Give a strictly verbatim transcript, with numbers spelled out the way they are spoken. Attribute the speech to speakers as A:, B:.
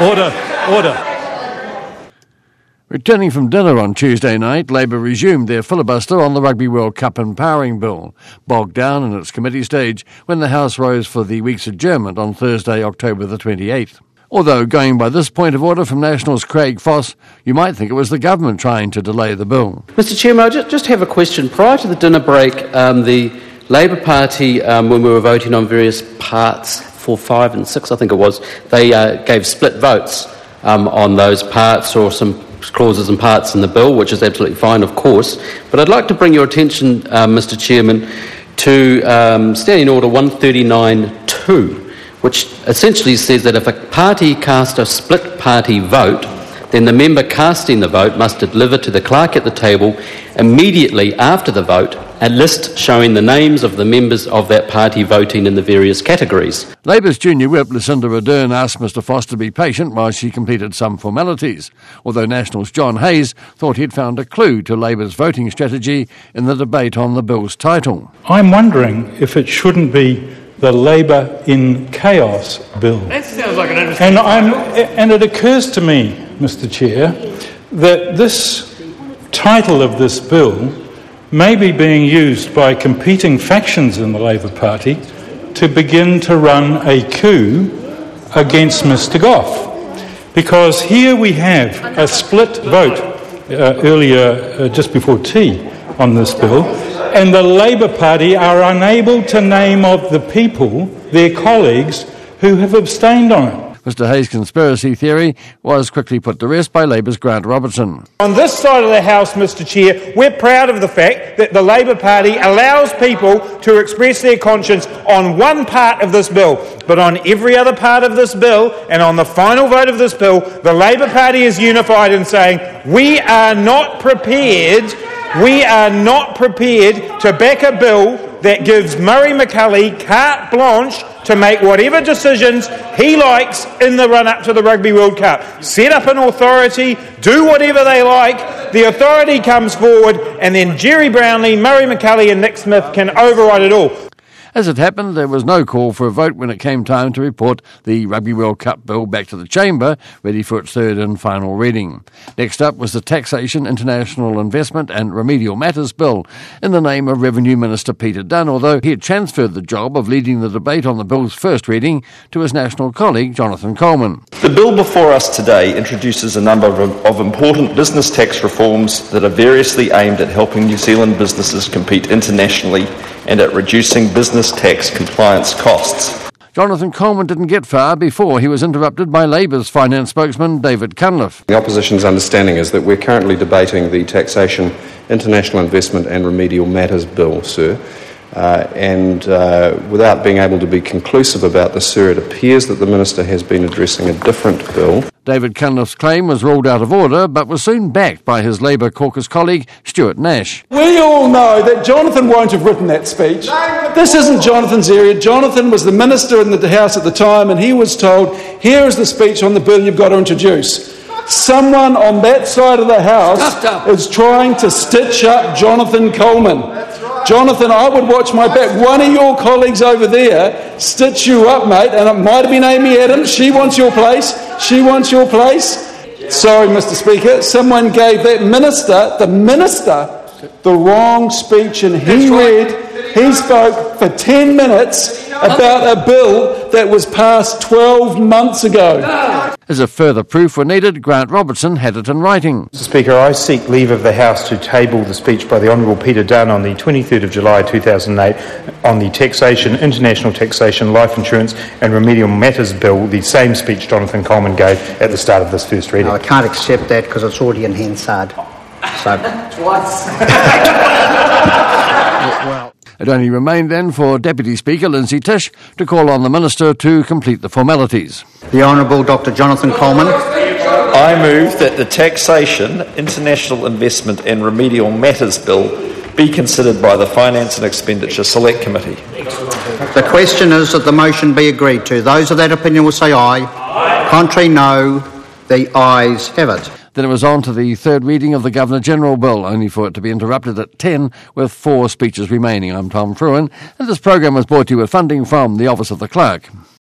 A: Order, order.
B: Returning from dinner on Tuesday night, Labour resumed their filibuster on the Rugby World Cup empowering bill, bogged down in its committee stage when the House rose for the week's adjournment on Thursday, October the twenty-eighth. Although, going by this point of order from Nationals' Craig Foss, you might think it was the government trying to delay the bill.
C: Mister Chairman, I just, just have a question. Prior to the dinner break, um, the Labour Party, um, when we were voting on various parts, four, five and six I think it was, they uh, gave split votes um, on those parts or some clauses and parts in the bill, which is absolutely fine, of course. But I'd like to bring your attention, uh, Mister Chairman, to um, Standing Order one thirty-nine two, which essentially says that if a party casts a split party vote, then the member casting the vote must deliver to the clerk at the table immediately after the vote a list showing the names of the members of that party voting in the various categories.
B: Labour's junior whip, Lucinda Ardern, asked Mister Foss to be patient while she completed some formalities, although Nationals' John Hayes thought he'd found a clue to Labour's voting strategy in the debate on the bill's title.
A: I'm wondering if it shouldn't be the Labour in Chaos bill.
D: That sounds like an interesting...
A: And, I'm, and it occurs to me, Mister Chair, that this title of this bill may be being used by competing factions in the Labour Party to begin to run a coup against Mister Gough. Because here we have a split vote uh, earlier, uh, just before tea, on this bill, and the Labour Party are unable to name of the people, their colleagues, who have abstained on it.
B: Mister Hayes' conspiracy theory was quickly put to rest by Labour's Grant Robertson.
E: On this side of the House, Mister Chair, we're proud of the fact that the Labour Party allows people to express their conscience on one part of this bill, but on every other part of this bill and on the final vote of this bill, the Labour Party is unified in saying we are not prepared, we are not prepared to back a bill that gives Murray McCully carte blanche to make whatever decisions he likes in the run-up to the Rugby World Cup. Set up an authority, do whatever they like, the authority comes forward, and then Jerry Brownlee, Murray McCully and Nick Smith can override it all.
B: As it happened, there was no call for a vote when it came time to report the Rugby World Cup bill back to the Chamber, ready for its third and final reading. Next up was the Taxation, International Investment and Remedial Matters Bill, in the name of Revenue Minister Peter Dunn, although he had transferred the job of leading the debate on the bill's first reading to his national colleague, Jonathan Coleman.
F: The bill before us today introduces a number of, of important business tax reforms that are variously aimed at helping New Zealand businesses compete internationally and at reducing business tax compliance costs.
B: Jonathan Coleman didn't get far before he was interrupted by Labour's finance spokesman David Cunliffe.
G: The opposition's understanding is that we're currently debating the Taxation, International Investment and Remedial Matters Bill, sir. Uh, and uh, without being able to be conclusive about this, sir, it appears that the Minister has been addressing a different bill.
B: David Cunliffe's claim was ruled out of order, but was soon backed by his Labour caucus colleague, Stuart Nash.
H: We all know that Jonathan won't have written that speech. This isn't Jonathan's area. Jonathan was the Minister in the House at the time, and he was told, here is the speech on the bill you've got to introduce. Someone on that side of the House is trying to stitch up Jonathan Coleman. Jonathan, I would watch my back. One of your colleagues over there stitch you up, mate, and it might have been Amy Adams. She wants your place. She wants your place. Sorry, Mister Speaker, someone gave that minister, the minister, the wrong speech, and he read, he spoke for ten minutes about a bill that was passed twelve months ago.
B: As if further proof were needed, Grant Robertson had it in writing.
I: Mister Speaker, I seek leave of the House to table the speech by the Honourable Peter Dunn on the twenty-third of July two thousand eight on the Taxation, International Taxation, Life Insurance and Remedial Matters Bill, the same speech Jonathan Coleman gave at the start of this first reading.
J: No, I can't accept that because it's already in Hansard. So.
D: Twice.
B: Well, it only remained then for Deputy Speaker Lindsay Tish to call on the Minister to complete the formalities.
J: The Honourable Doctor Jonathan Coleman.
F: I move that the Taxation, International Investment and Remedial Matters Bill be considered by the Finance and Expenditure Select Committee.
J: The question is that the motion be agreed to. Those of that opinion will say aye. Aye. Contrary, no. The ayes have it.
B: Then it was on to the third reading of the Governor-General Bill, only for it to be interrupted at ten with four speeches remaining. I'm Tom Fruin, and this program was brought to you with funding from the Office of the Clerk.